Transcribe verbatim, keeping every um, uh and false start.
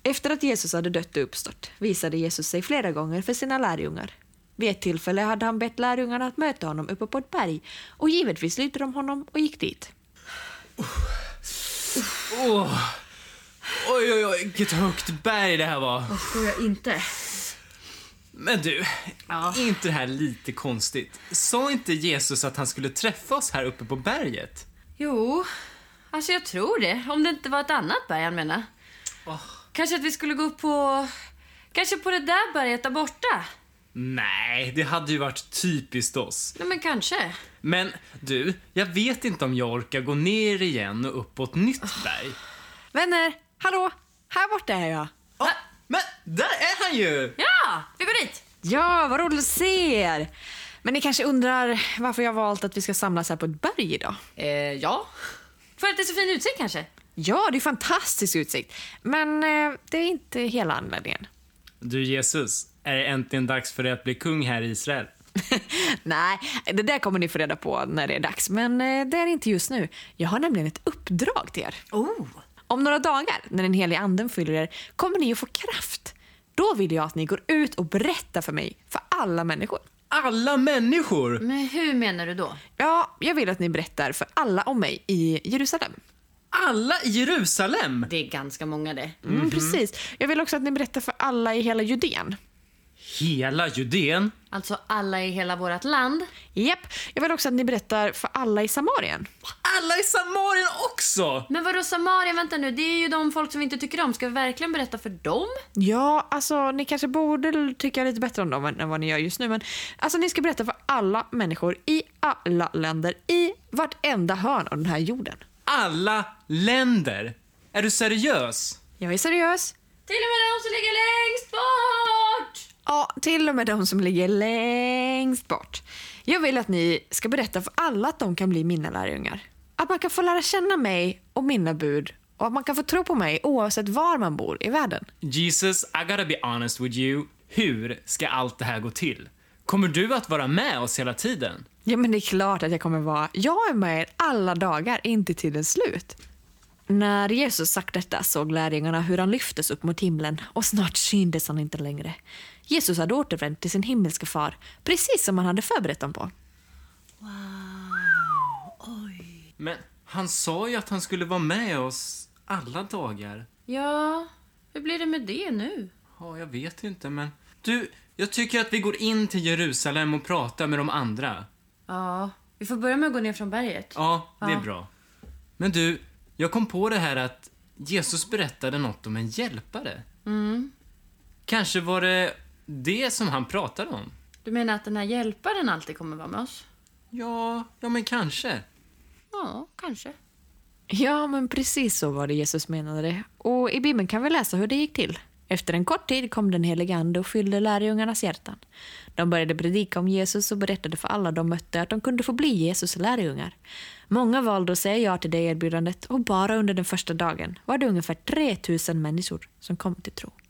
Efter att Jesus hade dött och uppstått visade Jesus sig flera gånger för sina lärjungar. Vid ett tillfälle hade han bett lärjungarna att möta honom uppe på ett berg och givetvis lydde de honom och gick dit. Oh. Oj, oj, oj, vilket högt berg det här var. Det tror jag inte. Men du, Ja. är inte det här lite konstigt? Sa inte Jesus att han skulle träffa oss här uppe på berget? Jo, alltså jag tror det. Om det inte var ett annat berg han menar. Oh. Kanske att vi skulle gå upp på... Kanske på det där berget där borta. Nej, det hade ju varit typiskt oss. Nej, men kanske. Men du, jag vet inte om jag orkar gå ner igen och upp på ett nytt berg. Vänner, hallå, här borta är jag. Oh, men där är han ju! Ja, vi går dit. Ja, vad roligt att se er. Men ni kanske undrar varför jag valt att vi ska samlas här på ett berg idag? Eh, ja. För att det är så fin utsikt kanske. Ja, det är fantastisk utsikt. Men eh, det är inte hela anledningen. Du Jesus, är det äntligen dags för dig att bli kung här i Israel? Nej, det där kommer ni få reda på när det är dags. Men eh, det är inte just nu. Jag har nämligen ett uppdrag till er. Oh. Om några dagar, när den heliga anden fyller er, kommer ni att få kraft. Då vill jag att ni går ut och berättar för mig, för alla människor. Alla människor? Men hur menar du då? Ja, jag vill att ni berättar för alla om mig i Jerusalem. Alla i Jerusalem? Det är ganska många det. Mm, precis. Jag vill också att ni berättar för alla i hela Judén. Hela Judén? Alltså alla i hela vårt land. Japp, jag vill också att ni berättar för alla i Samarien. Alla i Samarien också? Men vadå Samarien? Vänta nu, det är ju de folk som vi inte tycker om. Ska vi verkligen berätta för dem? Ja, alltså ni kanske borde tycka lite bättre om dem än vad ni gör just nu. Men alltså ni ska berätta för alla människor i alla länder, i vartenda hörn av den här jorden. Alla länder? Är du seriös? Jag är seriös. Till och med de som ligger längst bort! Ja, till och med de som ligger längst bort. Jag vill att ni ska berätta för alla att de kan bli mina lärjungar. Att man kan få lära känna mig och mina bud. Och att man kan få tro på mig oavsett var man bor i världen. Jesus, I gotta be honest with you. Hur ska allt det här gå till? Kommer du att vara med oss hela tiden? Ja, men det är klart att jag kommer vara. Jag är med er alla dagar, inte till tidens slut. När Jesus sagt detta såg lärjungarna hur han lyftes upp mot himlen och snart syntes han inte längre. Jesus hade återvänt till sin himmelska far, precis som han hade förberett dem på. Men han sa ju att han skulle vara med oss alla dagar. Ja, hur blir det med det nu? Ja, jag vet inte, men... Du, jag tycker att vi går in till Jerusalem och pratar med de andra. Ja, vi får börja med att gå ner från berget. Ja, det är Ja. bra. Men du, jag kom på det här att Jesus berättade något om en hjälpare. Mm. Kanske var det det som han pratade om? Du menar att den här hjälparen alltid kommer vara med oss? Ja, ja men kanske. Ja, kanske. Ja, men precis så var det Jesus menade det. Och i Bibeln kan vi läsa hur det gick till. Efter en kort tid kom den helige ande och fyllde lärjungarnas hjärtan. De började predika om Jesus och berättade för alla de mötte att de kunde få bli Jesus lärjungar. Många valde att säga ja till det erbjudandet och bara under den första dagen var det ungefär tre tusen människor som kom till tro.